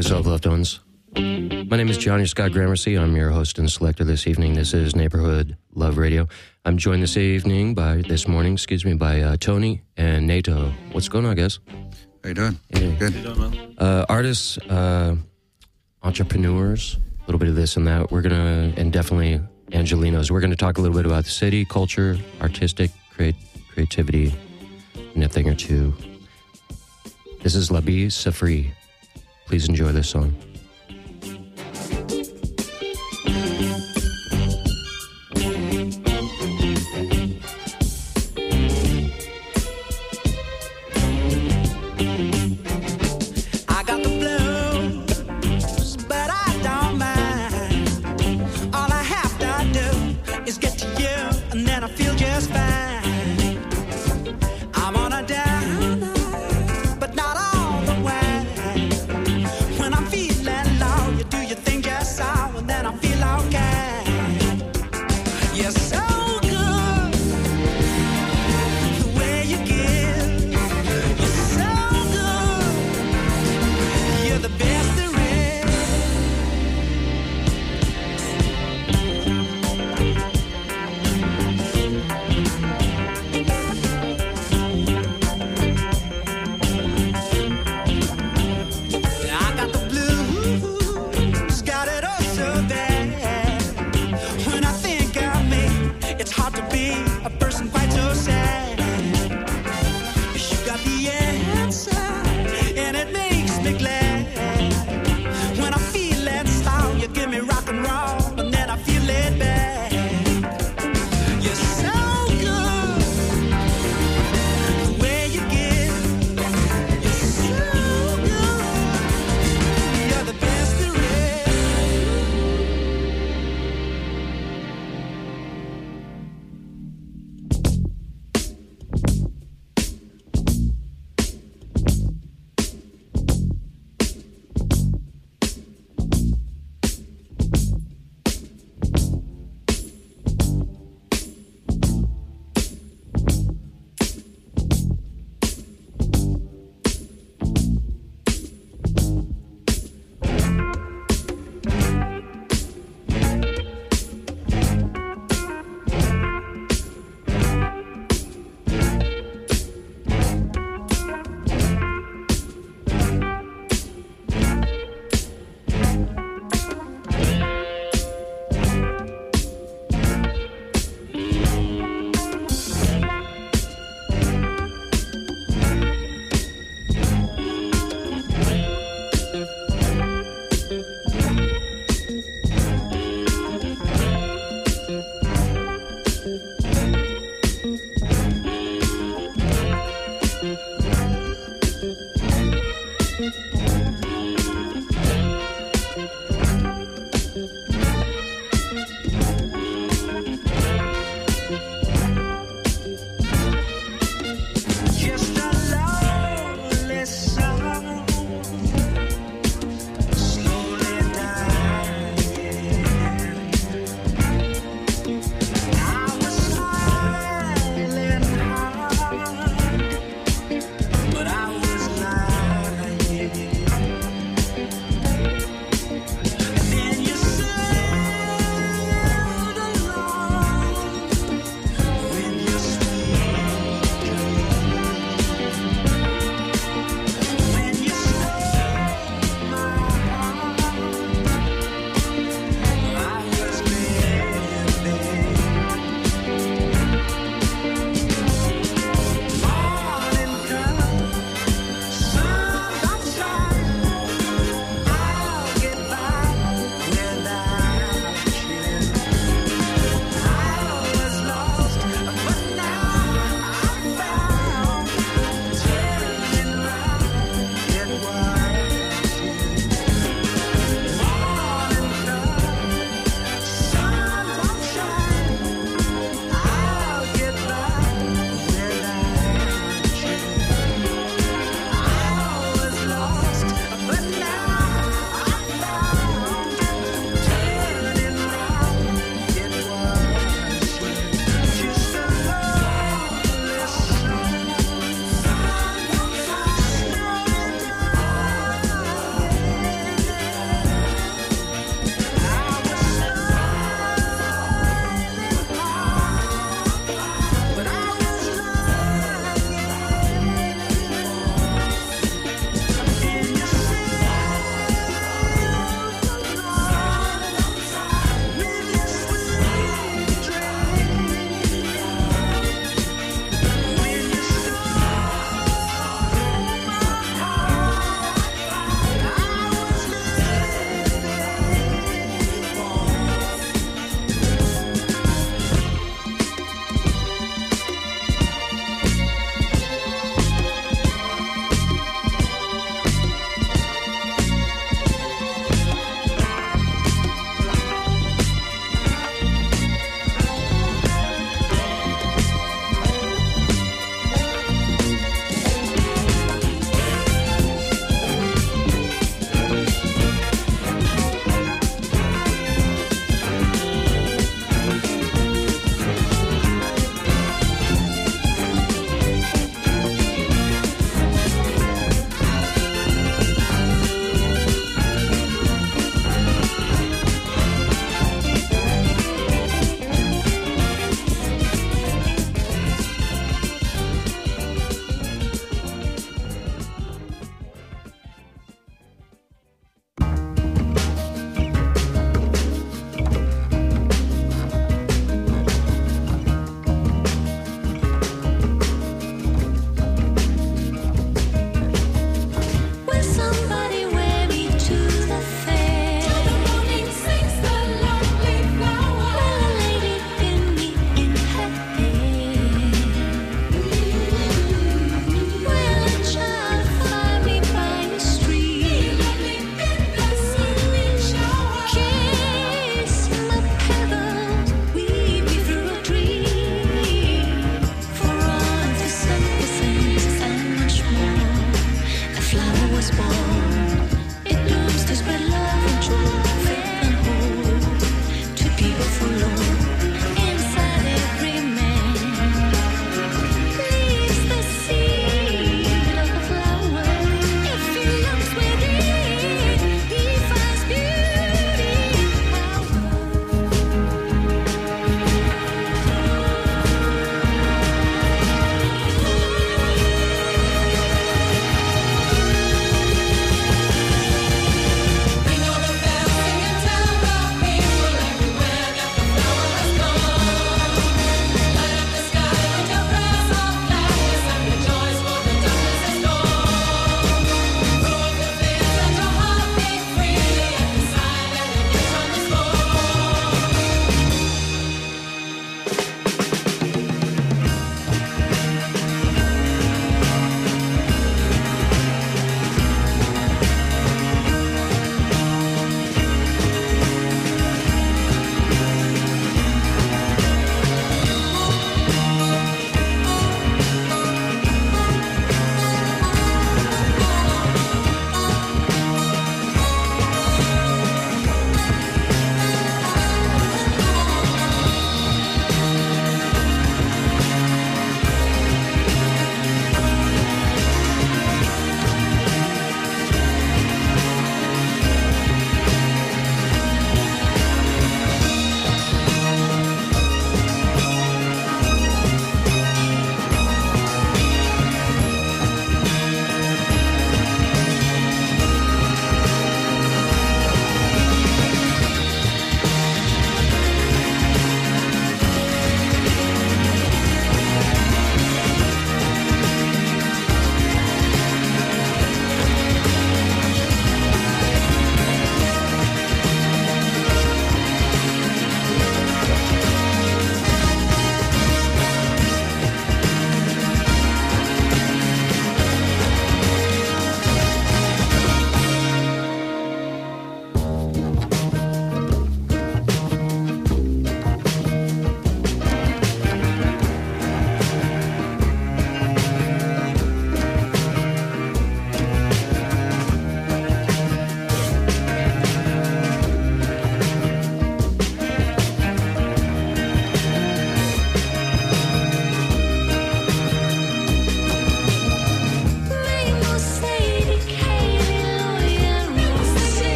What's up, loved ones? My name is Johnny Scott Gramercy. I'm your host and selector this evening. This is Neighborhood Love Radio. I'm joined this morning by Tony and Nato. What's going on, guys? How you doing? Yeah. Good. How you doing, man? Artists, entrepreneurs, a little bit of this and that. And definitely Angelinos. We're going to talk a little bit about the city, culture, artistic creativity, and a thing or two. This is Labi Safri. Please enjoy this song.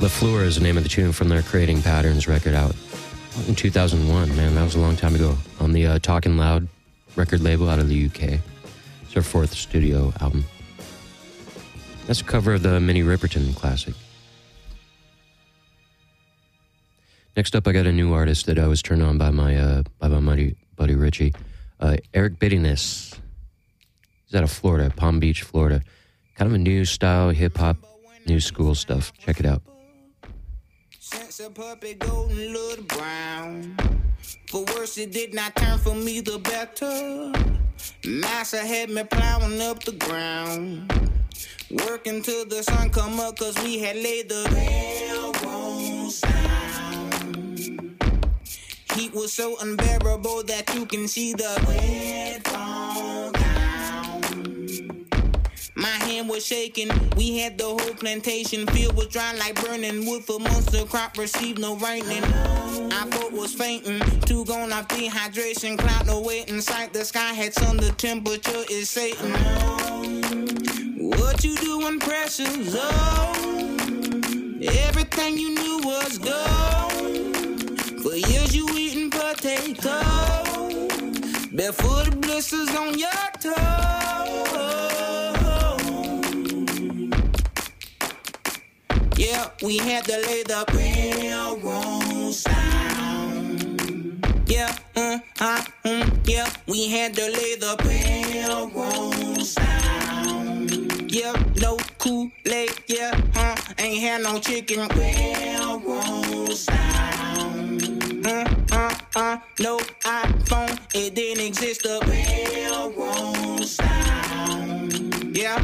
LaFleur is the name of the tune from their Creating Patterns record out in 2001. Man, that was a long time ago. On the Talking Loud record label out of the UK. It's their fourth studio album. That's a cover of the Minnie Riperton classic. Next up, I got a new artist that I was turned on by my buddy Richie. Eric Bitterness. He's out of Florida, Palm Beach, Florida. Kind of a new style, hip-hop, new school stuff. Check it out. Since a puppy golden little brown, for worse it did not turn for me the better. Massa had me plowing up the ground, working till the sun come up, cause we had laid the railroad sound. Heat was so unbearable that you can see the red fall down. My hand was shaking, we had the whole plantation. Field was dry like burning wood for months. The crop received no rainin'. Our boat was fainting, too gone off dehydration. Cloud no weight in sight, the sky had sun, the temperature is Satan. What you doing, precious? Oh, everything you knew was gone. For years you eating potato, barefoot blisters on your toe. Yeah, we had to lay the railroad sound. Yeah, yeah, we had to lay the railroad sound. Yeah, no Kool-Aid, yeah, ain't had no chicken. Railroad sound. No iPhone, it didn't exist. The railroad sound. Yeah,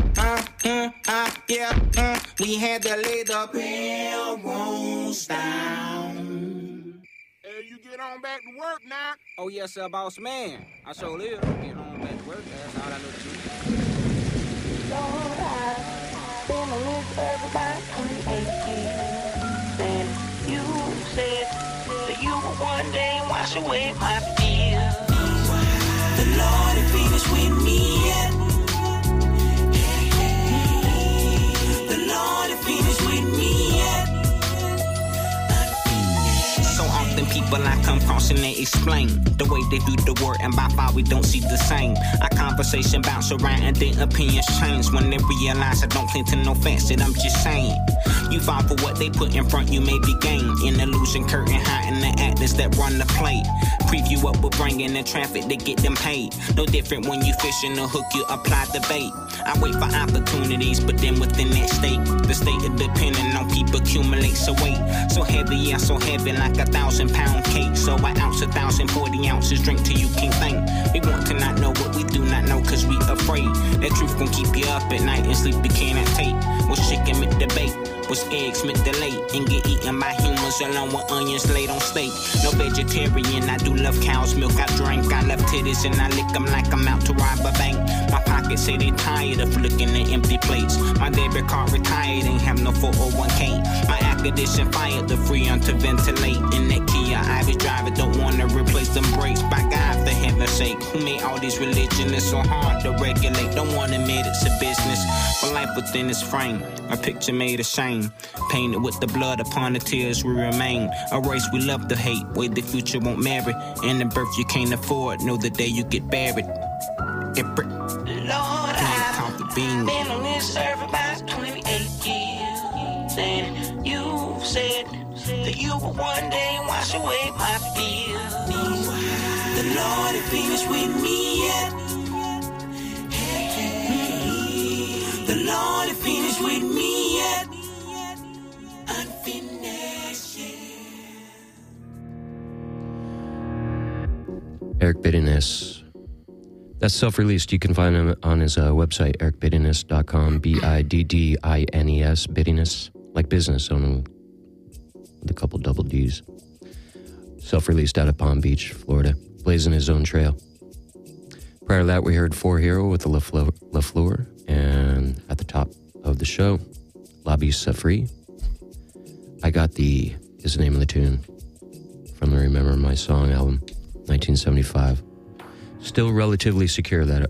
yeah, we had to lay the railroad down. Hey, you get on back to work now? Oh, yes, sir, boss man. I sure live. Get on back to work. That's all I know to do. Lord, I've been on this earth about 28 years. And you said that you would one day wash away my fears. The Lord ain't finished with me yet. The Lord ain't finished with me yet. So often people I come across and they explain the way they do the work, and by far we don't see the same. Our conversation bounce around and then opinions change when they realize I don't cling to no facts that I'm just saying. You fall for what they put in front, you may be game. In illusion curtain hiding the actors that run the play. Preview what we're bringing the traffic to get them paid. No different when you fishing the hook, you apply the bait. I wait for opportunities, but then within that state, the state of depending on people accumulates a weight. So heavy, yeah, so heavy like 1,000-pound cake. So I ounce 1,040 ounces, drink till you can't think. We want to not know what we do not know, cause we afraid. That truth gon' keep you up at night and sleep you cannot take. What's chicken with the bait? What's eggs meant to lay and get eaten by humans along with onions laid on steak. No vegetarian, I do love cow's milk, I drink. I love titties and I lick them like I'm out to rob a bank. My pockets say they tired of looking at empty plates. My debit card retired, ain't have no 401k. My air condition fired, the freon to ventilate. In that Kia Ivy driver, don't wanna replace them brakes. By God, for heaven's sake, who made all these religions? It's so hard to regulate, don't wanna admit it's a business. For life within its frame, a picture made of shame. Painted with the blood upon the tears we remain. A race we love to hate, way the future won't marry. And the birth you can't afford, know the day you get buried. Lord, I've been on this earth about 28 years. And you said that you would one day wash away my fears. The Lord ain't finished with me yet. The Lord ain't finished with me yet. Unfinished yet. Eric Bitterness. That's self-released. You can find him on his website, ericbitterness.com, Biddines, Bitterness, like business, only with a couple double Ds. Self-released out of Palm Beach, Florida, blazing his own trail. Prior to that, we heard 4Hero with the LaFleur, and at the top of the show, Labi Safri. I Got Thee is the name of the tune from the Remember My Song album, 1975. Still relatively obscure that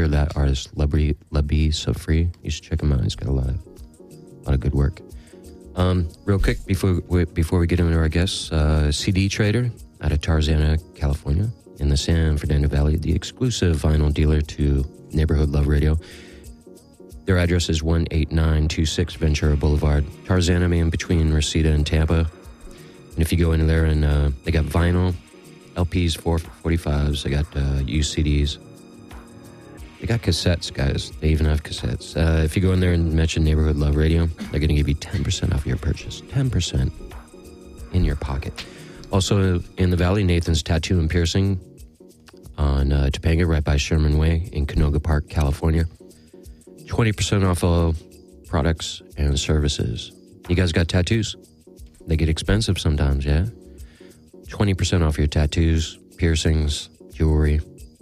artist, Labi Safri. You should check him out. He's got a lot of good work. Real quick, before we get into our guests, CD Trader out of Tarzana, California, in the San Fernando Valley, the exclusive vinyl dealer to Neighborhood Love Radio. Their address is 18926 Ventura Boulevard, Tarzana, in between Reseda and Tampa. And if you go into there, and they got vinyl, LPs, 445s, they got used CDs. They got cassettes, guys. They even have cassettes. If you go in there and mention Neighborhood Love Radio, they're going to give you 10% off your purchase. 10% in your pocket. Also in the Valley, Nathan's Tattoo and Piercing on Topanga, right by Sherman Way in Canoga Park, California. 20% off all products and services. You guys got tattoos? They get expensive sometimes, yeah? 20% off your tattoos, piercings, jewelry,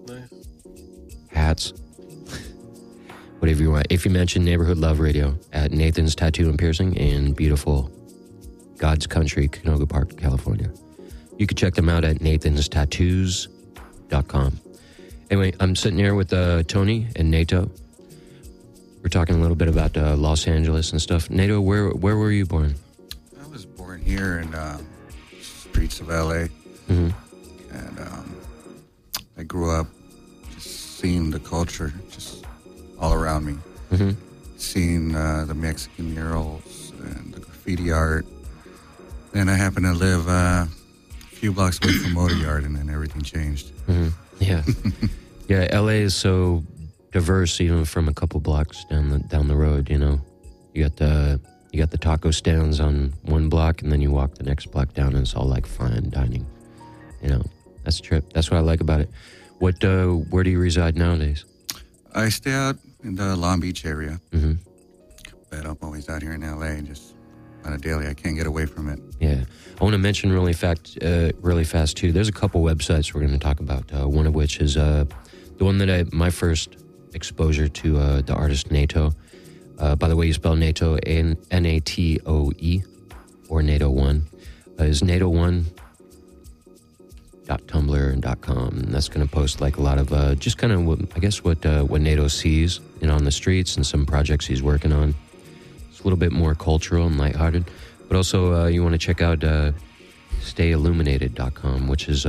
hats, whatever you want. If you mention Neighborhood Love Radio at Nathan's Tattoo and Piercing in beautiful God's Country, Canoga Park, California. You can check them out at nathanstattoos.com. Anyway, I'm sitting here with Tony and Nato. We're talking a little bit about Los Angeles and stuff. Nato, where were you born? I was born here in streets of LA. Mm-hmm. And I grew up just seeing the culture just all around me. Mm-hmm. Seeing the Mexican murals and the graffiti art. Then I happened to live a few blocks away from Motor Yard, and then everything changed. Mm-hmm. Yeah. Yeah, LA is so diverse, even from a couple blocks down the road. You know, you got the taco stands on one block, and then you walk the next block down, and it's all like fine dining. You know, that's a trip. That's what I like about it. Where do you reside nowadays? I stay out in the Long Beach area, mm-hmm. but I'm always out here in LA, just on a daily. I can't get away from it. Yeah, I want to mention really fast too. There's a couple websites we're going to talk about. One of which is the one that my first exposure to the artist Nato. By the way, you spell Nato Natoe or Nato1. Is Nato1.tumblr.com. That's going to post like a lot of just kind of what Nato sees, you know, on the streets and some projects he's working on. It's a little bit more cultural and lighthearted. But also you want to check out StayIlluminated.com, which is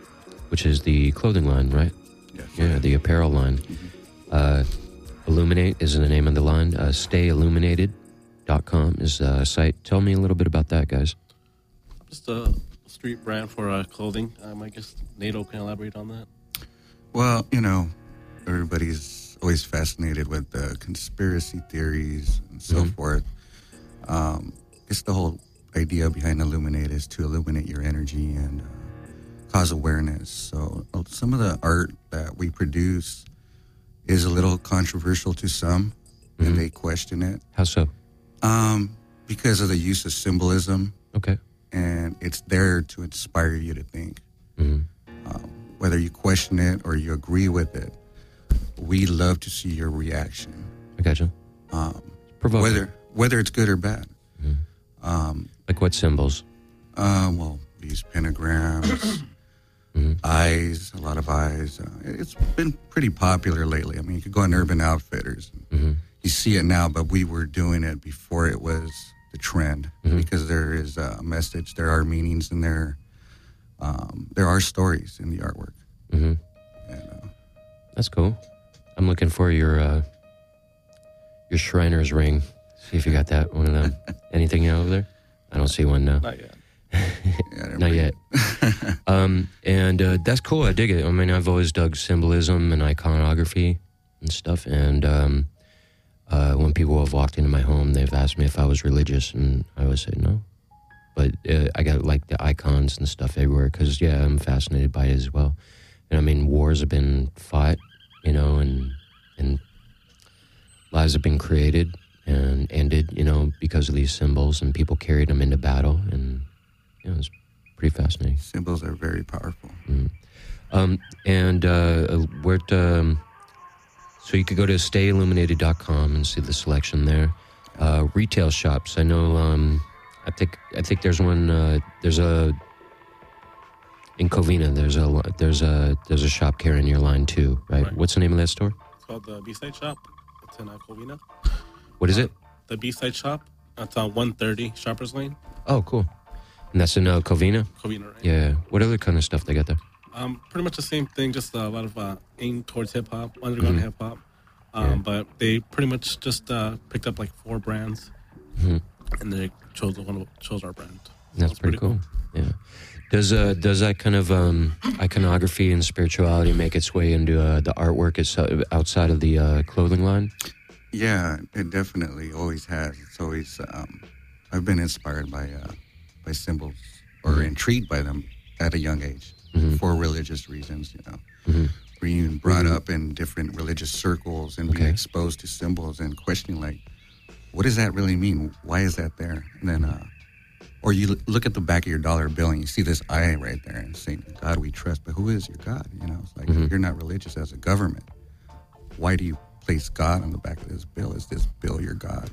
the clothing line, right? Yes. Yeah, the apparel line. Mm-hmm. Illuminate is the name of the line. StayIlluminated.com is the site. Tell me a little bit about that, guys. Just a street brand for clothing. I guess Nato can elaborate on that. Well, you know, everybody's always fascinated with conspiracy theories and so forth. It's the whole idea behind Illuminate is to illuminate your energy and cause awareness. So some of the art that we produce is a little controversial to some, and they question it. How so? Because of the use of symbolism. Okay. And it's there to inspire you to think. Mm-hmm. Whether you question it or you agree with it, we love to see your reaction. I gotcha. Whether it's good or bad. Mm-hmm. Like what symbols? Well, these pentagrams, eyes, a lot of eyes. It's been pretty popular lately. I mean, you could go on Urban Outfitters. You see it now, but we were doing it before it was the trend because there is a message, there are meanings in there. There are stories in the artwork. Mm-hmm. And, that's cool. I'm looking for your Shriner's ring. See if you got that one of them. Anything over there? I don't see one now. Not yet. Not yet. And that's cool. I dig it. I mean, I've always dug symbolism and iconography and stuff. And when people have walked into my home, they've asked me if I was religious, and I always say no. But I got like the icons and stuff everywhere because, yeah, I'm fascinated by it as well. And I mean, wars have been fought, you know, and lives have been created and ended, you know, because of these symbols, and people carried them into battle, and you know, it's pretty fascinating. Symbols are very powerful. So you could go to StayIlluminated.com and see the selection there. Retail shops, I know. I think there's one. There's a in Covina. There's a shop carrying your line too, right? What's the name of that store? It's called the B-Side Shop. It's in Covina. What is it? The B-Side Shop. That's 130 Sharpers Lane, Oh, cool. And that's in Covina? Covina, right? Yeah. What other kind of stuff they got there? Pretty much the same thing, just a lot of aim towards hip hop, underground hip hop. But they pretty much just picked up like 4 brands, and they chose our brand. So That's it's pretty cool. Yeah. Does that kind of iconography and spirituality make its way into the artwork outside of the clothing line? Yeah, it definitely always has. It's always I've been inspired by symbols or intrigued by them at a young age for religious reasons. Being brought up in different religious circles and being exposed to symbols and questioning like, what does that really mean? Why is that there? And then, or you look at the back of your dollar bill and you see this eye right there and saying, God we trust, but who is your God? It's like, you're not religious as a government. Why do you place God on the back of this bill? Is this bill your God?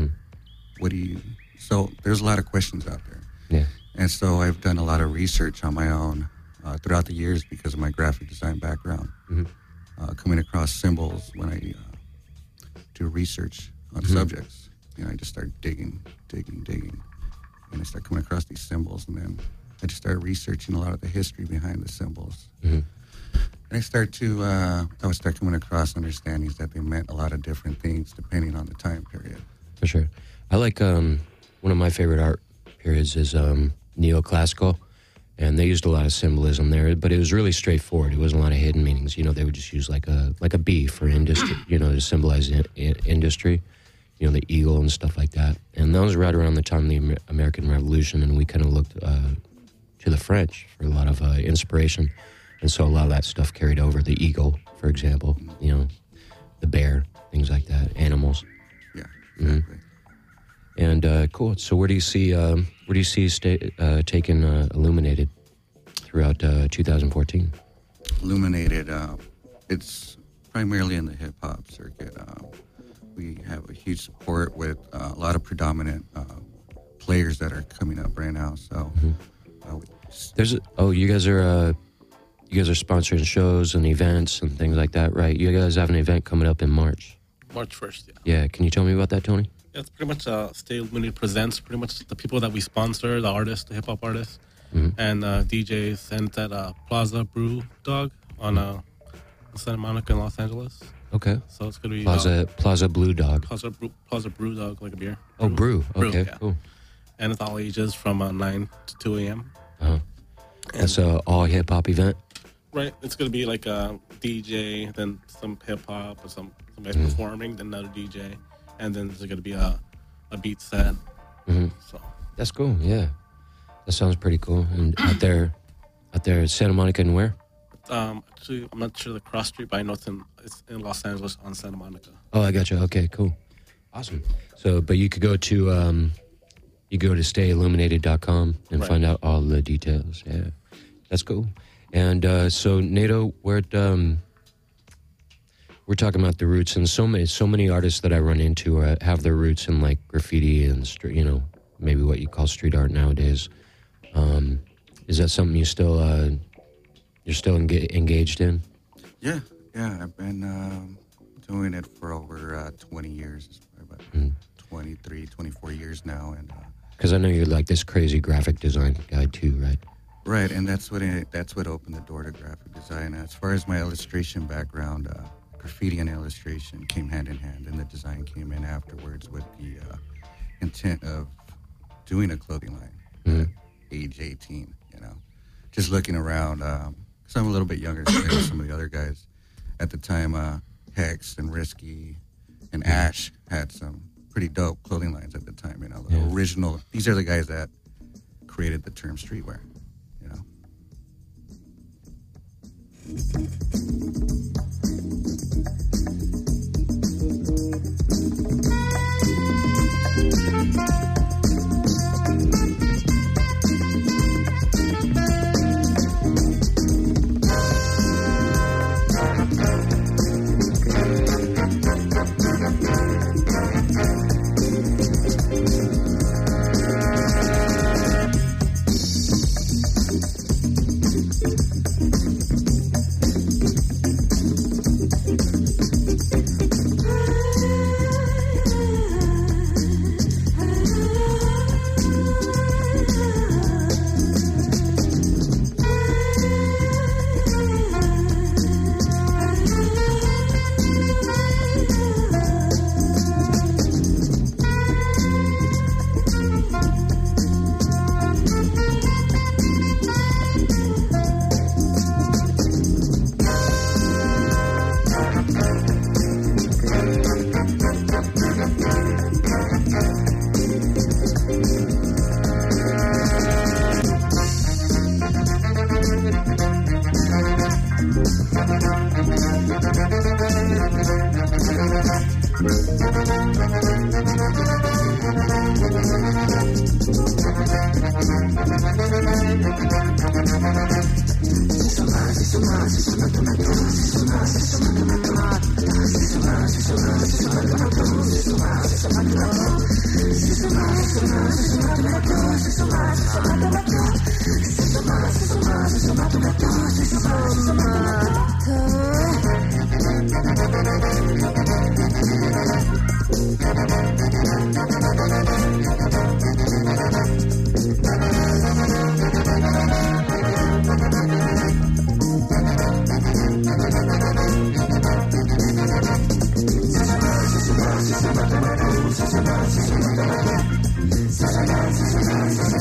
So there's a lot of questions out there. Yeah. And so I've done a lot of research on my own throughout the years because of my graphic design background. Coming across symbols when I do research on subjects. I just start digging. And I start coming across these symbols, and then I just started researching a lot of the history behind the symbols. And I would start coming across understandings that they meant a lot of different things depending on the time period. For sure. I like, one of my favorite art periods is neoclassical, and they used a lot of symbolism there, but it was really straightforward. It wasn't a lot of hidden meanings. They would just use like a bee for industry, to symbolize industry. The eagle and stuff like that. And that was right around the time of the American Revolution, and we kind of looked to the French for a lot of inspiration. And so a lot of that stuff carried over. The eagle, for example, the bear, things like that, animals. Yeah, exactly. And cool. So where do you see taking Illuminated throughout 2014? Illuminated, it's primarily in the hip-hop circuit. We have a huge support with a lot of predominant players that are coming up right now. So, you guys are sponsoring shows and events and things like that, right? You guys have an event coming up in March. March 1st, yeah. Yeah, can you tell me about that, Tony? Yeah, it's pretty much Stay Illuminated presents pretty much the people that we sponsor, the artists, the hip hop artists, and DJs, and it's at Plaza Brew Dog on Santa Monica in Los Angeles. Okay. So it's going to be Plaza Blue Dog. Plaza Brew Dog, like a beer. Oh, brew. Okay, yeah. Cool. And it's all ages from 9 to 2 a.m. That's an all hip hop event. Right. It's going to be like a DJ, then some hip hop, or somebody performing, then another DJ, and then there's going to be a beat set. So that's cool. Yeah, that sounds pretty cool. And out there, Santa Monica, and where? Actually, I'm not sure the cross street, but I know it's in Los Angeles on Santa Monica. Oh, I got you. Okay, cool, awesome. So, but you could go to stayilluminated.com and find out all the details. Yeah, that's cool. And so, Nato, we're talking about the roots, and so many artists that I run into have their roots in like graffiti and maybe what you call street art nowadays. Is that something you still? You're still engaged in? Yeah. I've been doing it for over 20 years, about 23, 24 years now, and because I know you're like this crazy graphic design guy too, right? Right, and that's what opened the door to graphic design. As far as my illustration background, graffiti and illustration came hand in hand, and the design came in afterwards with the intent of doing a clothing line at age 18. Just looking around. So I'm a little bit younger than some of the other guys. At the time, Hex and Risky and Ash had some pretty dope clothing lines at the time. The original. These are the guys that created the term streetwear. Session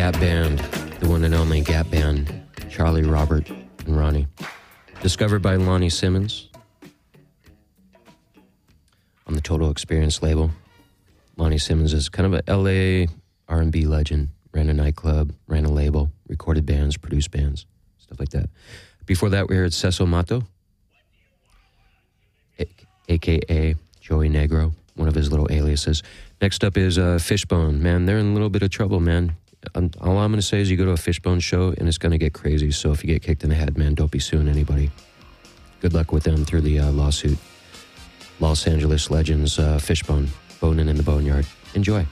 Gap Band, the one and only Gap Band, Charlie, Robert, and Ronnie. Discovered by Lonnie Simmons on the Total Experience label. Lonnie Simmons is kind of a LA R&B legend. Ran a nightclub, ran a label, recorded bands, produced bands, stuff like that. Before that, we heard Cecil Mato, a.k.a. Joey Negro, one of his little aliases. Next up is Fishbone. Man, they're in a little bit of trouble, man. All I'm going to say is you go to a Fishbone show, and it's going to get crazy. So if you get kicked in the head, man, don't be suing anybody. Good luck with them through the lawsuit. Los Angeles legends, Fishbone, boning in the boneyard. Enjoy.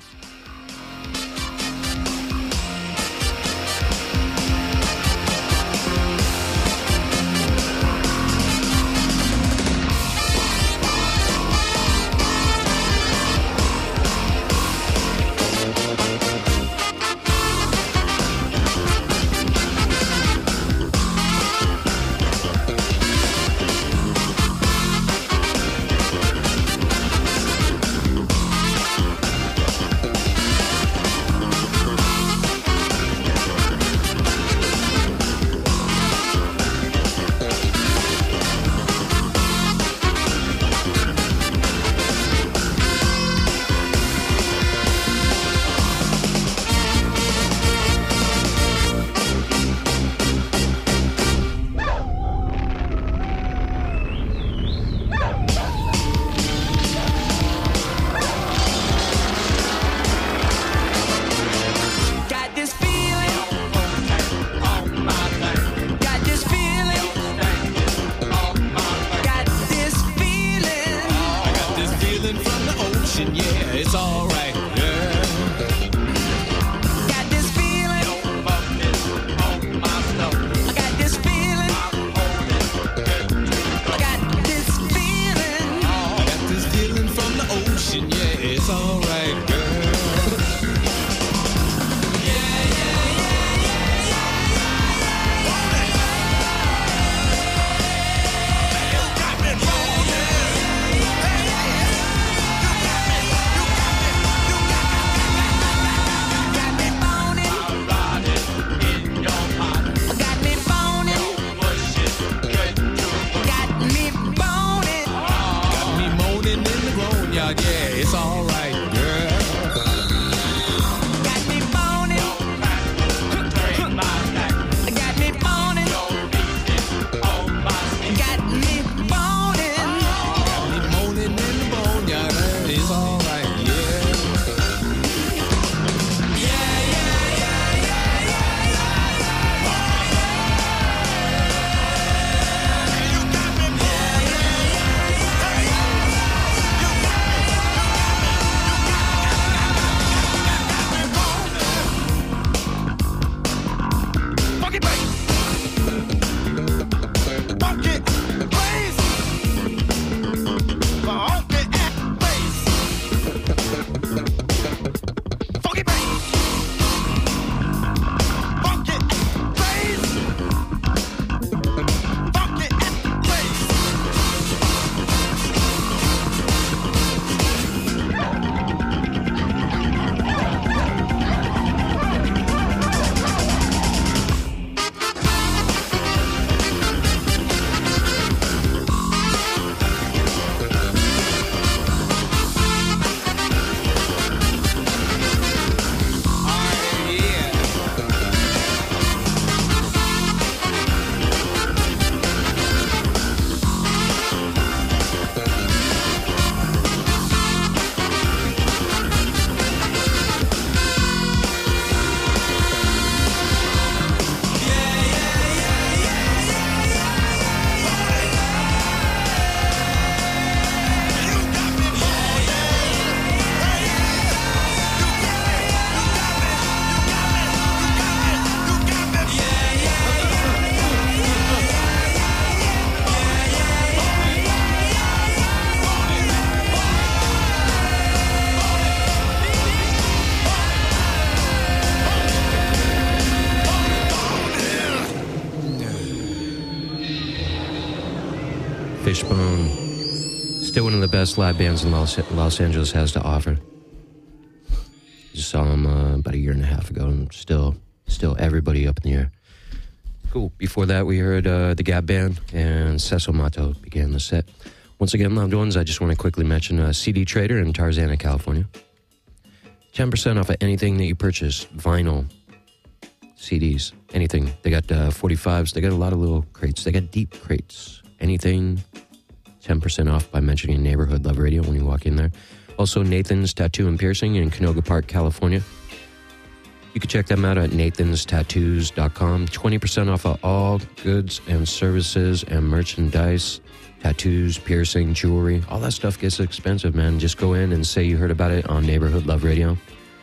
Fishbone. Still one of the best live bands in Los Angeles has to offer. Just saw him about a year and a half ago, and still everybody up in the air. Cool. Before that, we heard the Gab Band, and Cecil Mato began the set. Once again, loved ones, I just want to quickly mention CD Trader in Tarzana, California. 10% off of anything that you purchase, vinyl, CDs, anything. They got 45s. They got a lot of little crates. They got deep crates. Anything, 10% off by mentioning Neighborhood Love Radio when you walk in there. Also, Nathan's Tattoo and Piercing in Canoga Park, California. You can check them out at nathanstattoos.com. 20% off of all goods and services and merchandise. Tattoos, piercing, jewelry. All that stuff gets expensive, man. Just go in and say you heard about it on Neighborhood Love Radio.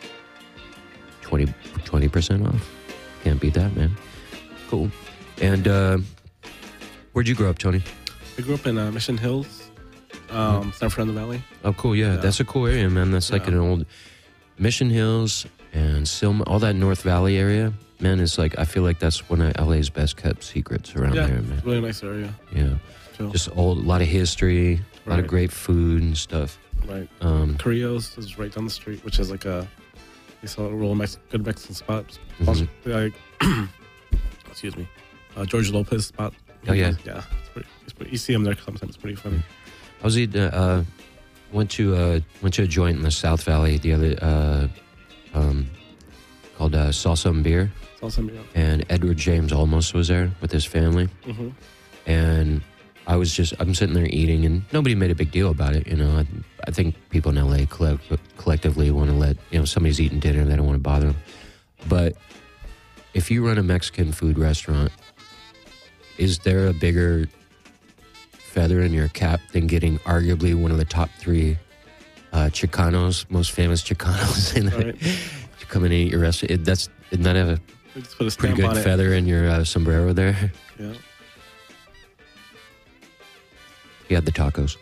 20% off. Can't beat that, man. Cool. And where'd you grow up, Tony? I grew up in Mission Hills, San Fernando Valley. Oh, cool. Yeah, that's a cool area, man. That's like an old Mission Hills and all that North Valley area. Man, it's like, I feel like that's one of LA's best kept secrets around there, man. It's a really nice area. Yeah. Chill. Just a lot of history, a lot of great food and stuff. Right. Carrillo's is right down the street, which is like a real good Mexican spot. Like, excuse me, George Lopez spot. Oh yeah, yeah. It's pretty, you see him there sometimes. It's pretty funny. I was went to a joint in the South Valley the other called Salsa and Beer. Salsa and Beer. And Edward James Olmos was there with his family, and I'm sitting there eating, and nobody made a big deal about it. You know, I think people in LA collectively want to let, somebody's eating dinner, they don't want to bother them. But if you run a Mexican food restaurant, is there a bigger feather in your cap than getting arguably one of the top 3 Chicanos, most famous Chicanos in there to come in and eat your restaurant? Isn't that a pretty good feather in your sombrero there? Yeah. You had the tacos.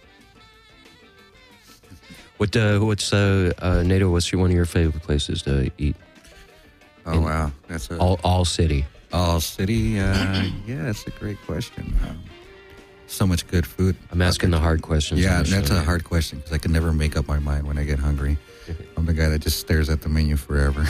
What's Nato? What's one of your favorite places to eat? Oh wow, that's all city. All city. Yeah, that's a great question. So much good food. I'm asking the hard questions. Yeah, that's a hard question because I can never make up my mind when I get hungry. I'm the guy that just stares at the menu forever.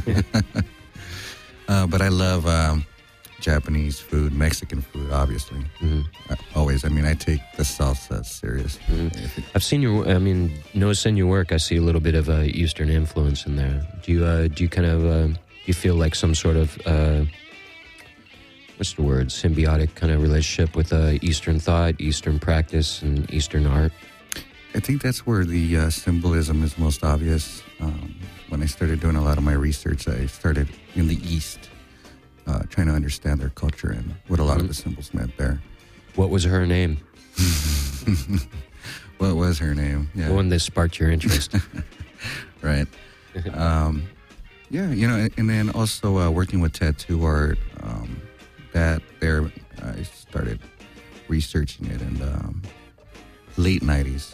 But I love Japanese food, Mexican food, obviously. Always. I mean, I take the salsa serious. I've seen noticing your work, I see a little bit of Eastern influence in there. Do you kind of you feel like some sort of what's the word, symbiotic kind of relationship with Eastern thought, Eastern practice, and Eastern art? I think that's where the symbolism is most obvious. When I started doing a lot of my research, I started in the East, trying to understand their culture and what a lot of the symbols meant there. What was her name? What was her name? Yeah. The one that sparked your interest. Right. Yeah, and then also working with tattoo art, I started researching it in the late 90s.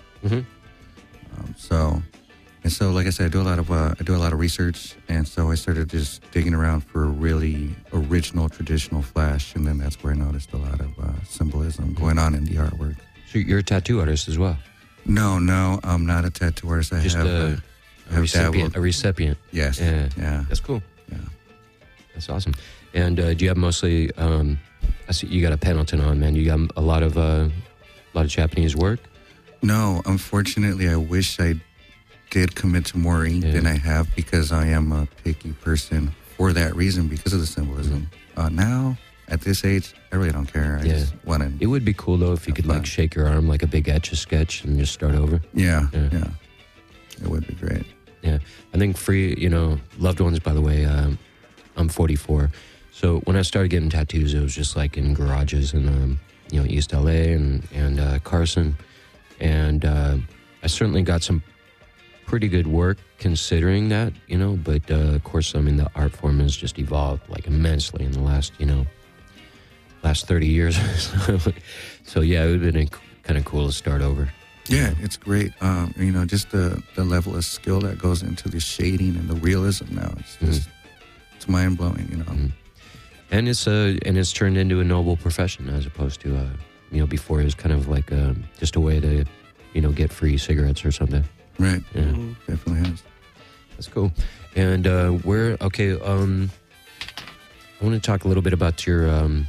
So like I said, I do a lot of research, and so I started just digging around for really original traditional flash, and then that's where I noticed a lot of symbolism going on in the artwork. So you're a tattoo artist as well? No, I'm not a tattoo artist. Just a recipient. Yes. Yeah. That's cool. Yeah. That's awesome. And do you have mostly? I see you got a Pendleton on, man. You got a lot of Japanese work. No, unfortunately, I wish I did commit to more ink than I have, because I am a picky person for that reason, because of the symbolism. Now, at this age, I really don't care. I just want to. It would be cool though if you could like shake your arm like a big Etch-a-Sketch and just start over. Yeah. It would be great. Yeah, I think loved ones. By the way, I'm 44, so when I started getting tattoos, it was just like in garages in East LA and Carson, and I certainly got some pretty good work considering that, but of course, I mean, the art form has just evolved like immensely in the last 30 years. So yeah, it would have been kind of cool to start over. Yeah, it's great. Just the level of skill that goes into the shading and the realism now. It's just it's mind blowing, And it's turned into a noble profession as opposed to before it was kind of like just a way to get free cigarettes or something. Right. Yeah, definitely has. That's cool. And where? Okay. I want to talk a little bit about your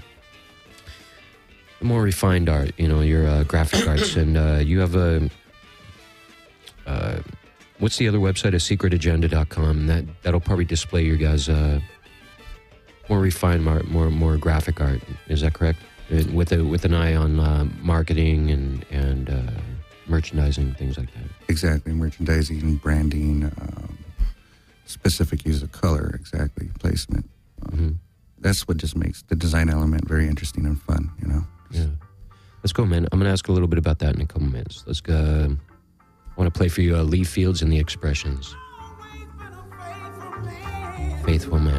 more refined art. You know, your graphic arts, and you have a. What's the other website? A secretagenda.com. That'll probably display your guys' more refined art, more graphic art. Is that correct? With an eye on marketing and merchandising, things like that. Exactly, merchandising, branding, specific use of color, exactly, placement. That's what just makes the design element very interesting and fun, you know? Yeah. Let's go, man. I'm going to ask a little bit about that in a couple minutes. Let's go. I want to play for you Lee Fields and the Expressions. Faithful Man.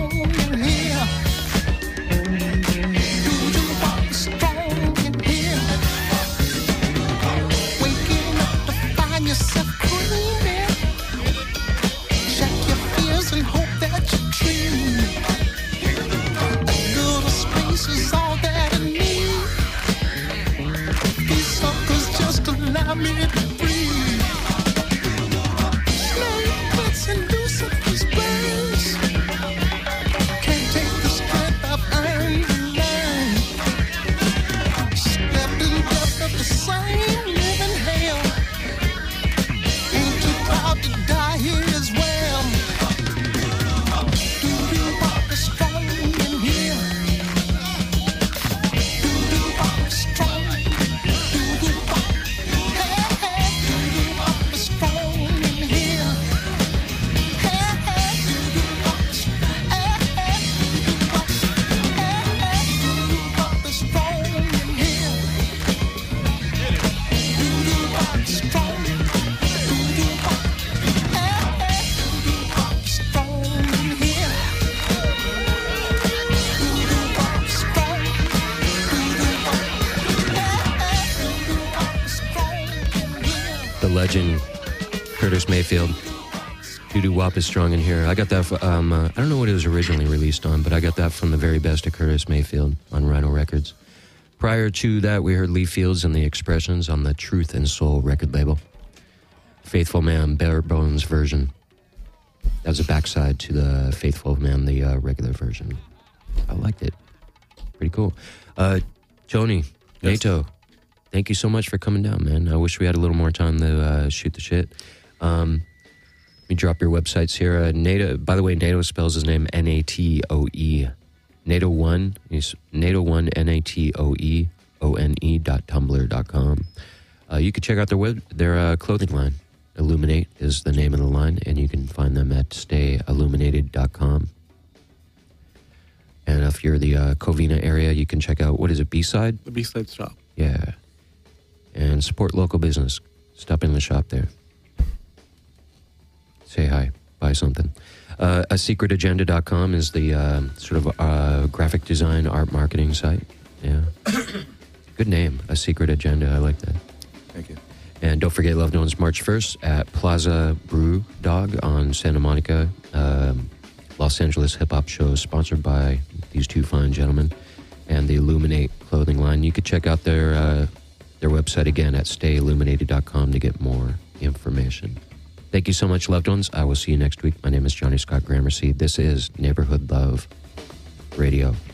strong in here? Do you walk strong in here? Waking up to find yourself dreaming. Check your fears and hope that you dream. A little space is all that I need. These suckers just allow me to breathe. Slave bits and loose of these brains. Can't take the strength I've earned and learned. Slept in death of the same living hell. Ain't too proud to die here as well. Do you walk strong in here? Do you walk strong? Do you walk? Hey, hey, do you walk strong in here? Hey, hey, do you walk? Hey, hey, do you walk? Hey, hey, do you walk strong in here? Do you walk strong? Do you walk? Hey, hey, do you walk strong in here? Do you walk strong? Do you walk? Hey, hey, do you walk strong in here? The legend, Curtis Mayfield. Doo-doo wop is strong in here. I got that, I don't know what it was originally released on, but I got that from the very best of Curtis Mayfield on Rhino Records. Prior to that, we heard Lee Fields and the Expressions on the Truth and Soul record label. Faithful Man, Bare Bones version. That was a backside to the Faithful Man, the regular version. I liked it. Pretty cool. Tony, Yes. NATO, thank you so much for coming down, man. I wish we had a little more time to shoot the shit. Let me drop your websites here. NATO, by the way, NATO spells his name Natoe. NATO1, NATO1 NATOEONE.tumblr.com. You can check out their clothing line. Illuminate is the name of the line, and you can find them at stayilluminated.com. And if you're the Covina area, you can check out, what is it, B-Side? The B-Side shop. Yeah. And support local business. Stop in the shop there. Say hi. Buy something. ASecretAgenda.com is the sort of graphic design, art marketing site. Yeah. Good name, A Secret Agenda. I like that. Thank you. And don't forget, Love Notes March 1st at Plaza Brew Dog on Santa Monica. Los Angeles hip-hop show sponsored by these two fine gentlemen and the Illuminate clothing line. You could check out their website again at stayilluminated.com to get more information. Thank you so much, loved ones. I will see you next week. My name is Johnny Scott Gramercy. This is Neighborhood Love Radio.